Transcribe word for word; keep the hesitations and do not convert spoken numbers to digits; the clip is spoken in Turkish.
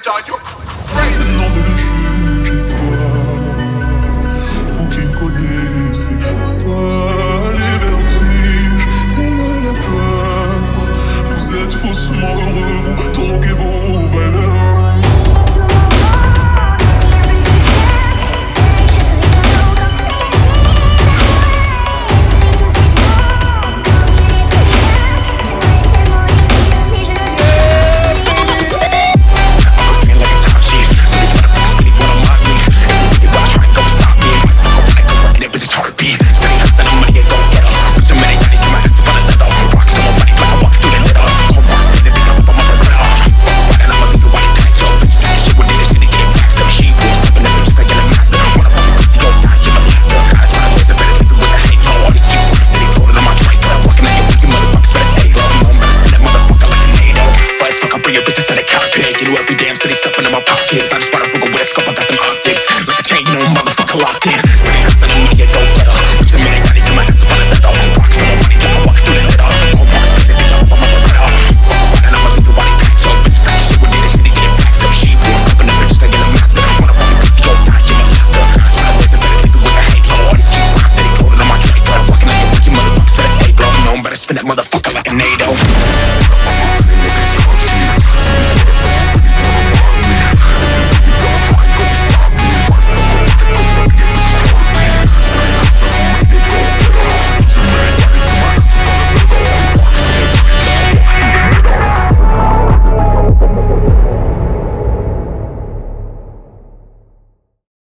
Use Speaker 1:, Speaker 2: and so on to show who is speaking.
Speaker 1: die, you're crazy.
Speaker 2: Non ne le jugez pas, vous qui ne connaissez pas les vertiges et la peur. Vous êtes faussement heureux, vous troquez vos valeurs. I just bought a Ruger with a scope, I got them optics. Like a chain, you know, motherfucker locked in. Stay hustling the money, go get her. Bitch, the minute got it, come my ass up on the leather. Rocks on my body, like I walk through the leather. Cold bars, make the bitch up, I'm a beretta. And I'ma leave your body packed, so bitch, stop shit with it, shit to get it back. So she was stopping the bitches, I get a master. Wanna run me, cause you gon' die, you my laughter. That's why I always better leave it with a halo. All these cheap rocks, steady cold on my track. But I'm walking like a wicked motherfucker, better stay blown. Known, better spin that motherfucker like a NATO.